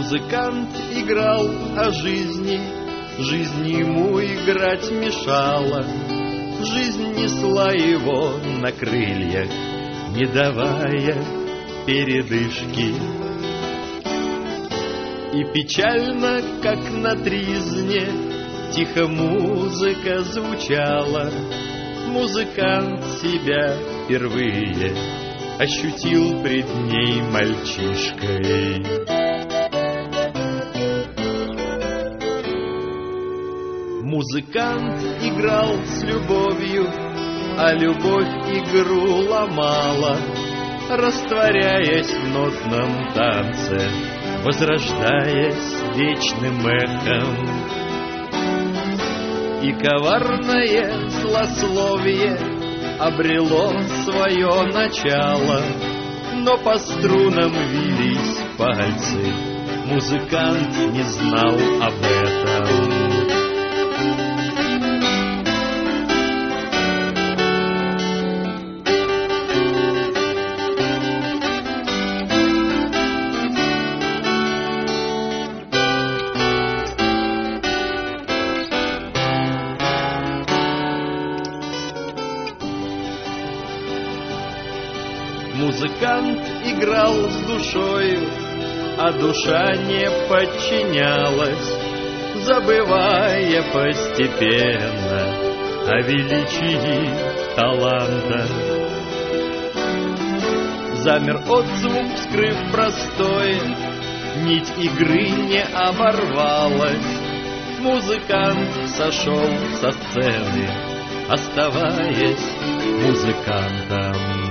Музыкант играл о жизни, жизнь ему играть мешала. Жизнь несла его на крыльях, не давая передышки. И печально, как на тризне, тихо музыка звучала. Музыкант себя впервые ощутил пред ней мальчишкой. Музыкант играл с любовью, а любовь игру ломала, растворяясь в нотном танце, возрождаясь вечным эхом. И коварное злословие обрело свое начало, но по струнам вились пальцы, музыкант не знал об этом. Музыкант играл с душою, а душа не подчинялась, забывая постепенно о величии таланта. Замер отзвук, вскрыв простое, нить игры не оборвалась. Музыкант сошел со сцены, оставаясь музыкантом.